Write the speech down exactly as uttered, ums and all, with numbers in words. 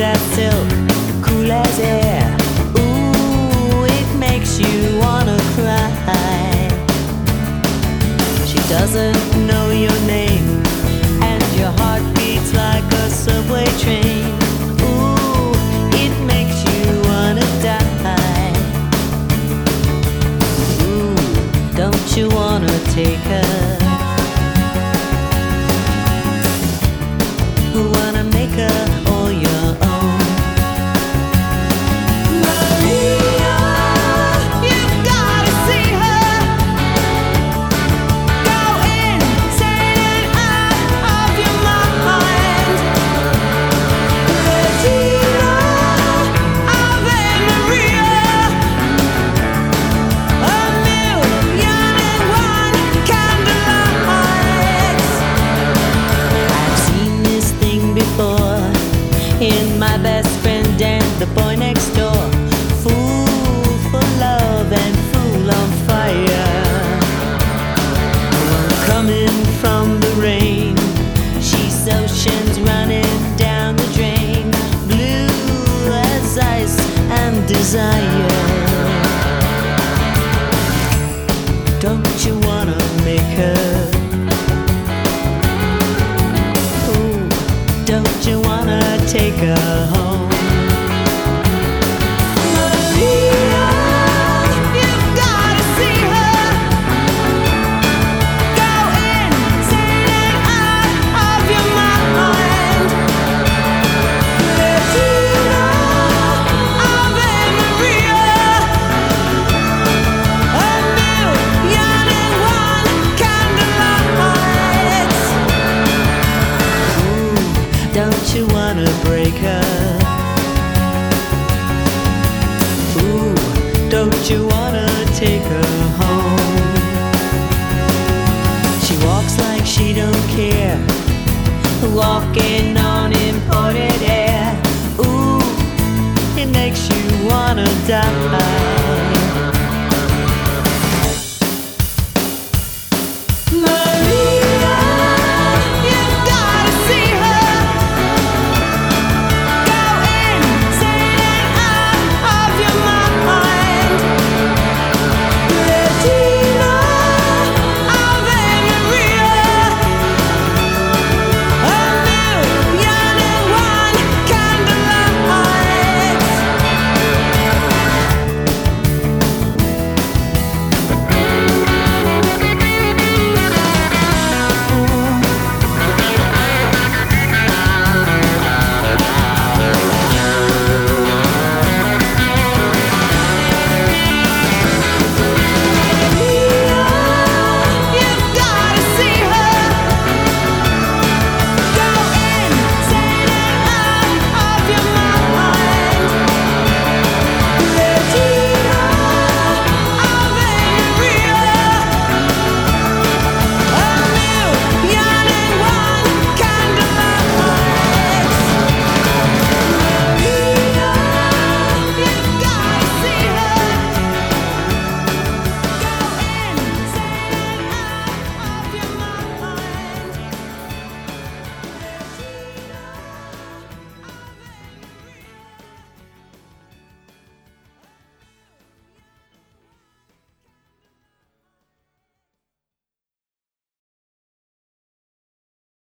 as silk, cool as air. Ooh, it makes you wanna cry. She doesn't know your name, and your heart beats like a subway train. Ooh, it makes you wanna die. Ooh, don't you wanna take her? Wanna make her all your own. Maria, you've gotta see her. Go insane and out of your mind. Regina, Ave Maria, a million and one candlelights. I've seen this thing before in my best friend and the boy next door. Fool for love and fool on fire. One coming from the rain, she's oceans running down the drain. Blue as ice and desire. Don't you wanna make her? Don't you wanna take her home? Maria, you've gotta see her. Go insane and out of your mind. Regina, Ave Maria, a million and one candlelights. Don't you wanna break her? Ooh, don't you wanna take her home? She walks like she don't care, walking on imported